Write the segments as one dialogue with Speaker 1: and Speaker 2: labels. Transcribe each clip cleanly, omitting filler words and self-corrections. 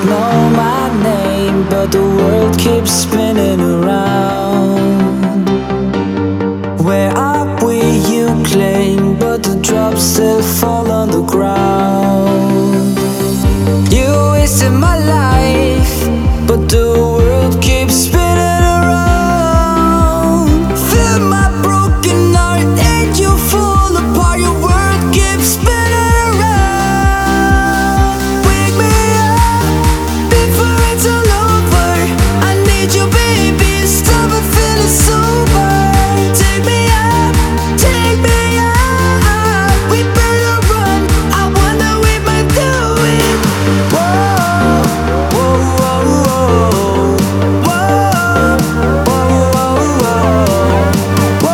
Speaker 1: know my name, but the world keeps spinning around. Where are we, you claim, but the drops still fall on the ground. You wasted my life, but the world keeps spinning around. Fill my broken heart and you fall apart. Your world keeps spinning around. Wake me up before it's all over. I need you, baby. Stop it feeling sober. Take me up, take me up. We better run. I wonder we might do it. Whoa, whoa, whoa, whoa, whoa, whoa, whoa,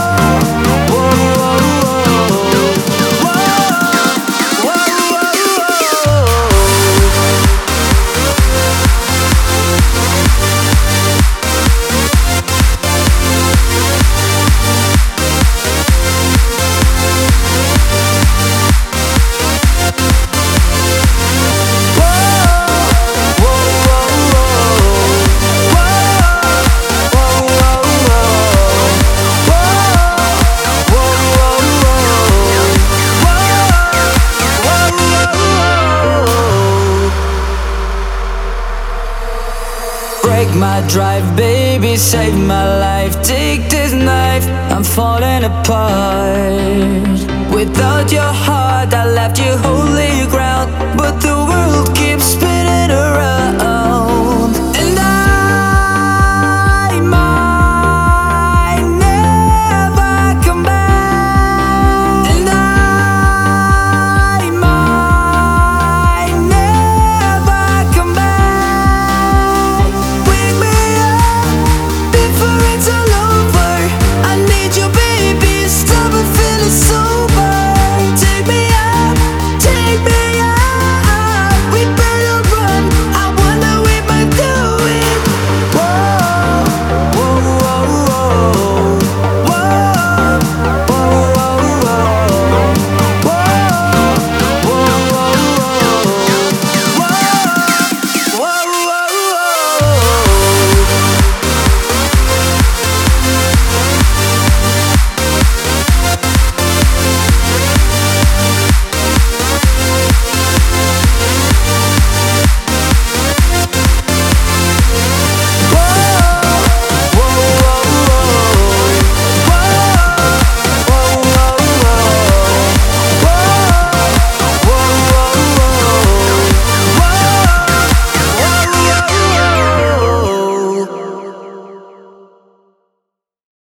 Speaker 1: break my drive, baby, save my life. Take this knife, I'm falling apart. Without your heart, I left you holy ground.